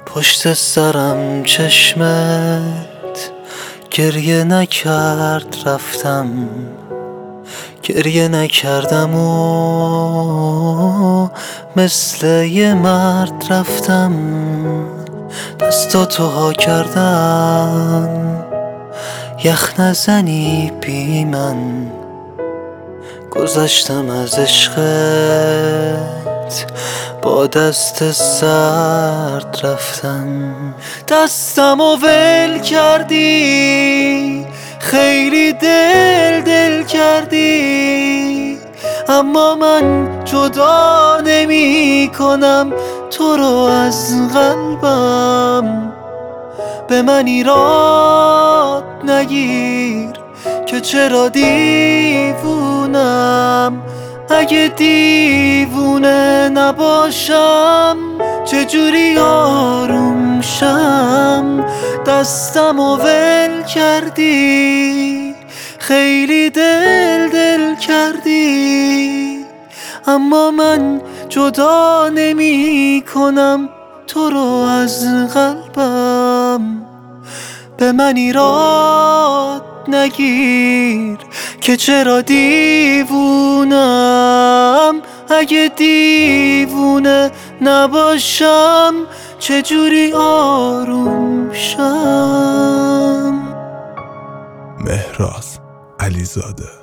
پشت سرم چشمت گریه نکرد رفتم، گریه نکردم و مثل یه مرد رفتم. دستاتو ها کردم یخ نزنی بی من، گذشتم از عشقت با دست سرد رفتم. دستمو ول کردی خیلی دل کردی، اما من جدا نمی کنم تو رو از قلبم. به من ایراد نگیر که چرا دیوونم، اگه دیوونه نباشم چجوری آروم شم؟ دستمو ول کردی خیلی دل کردی، اما من جدا نمی کنم تو رو از قلبم. به من ایراد نگیر که چرا دیوونم، اگه دیوونه نباشم چجوری آروم شم؟ مهراز علیزاده.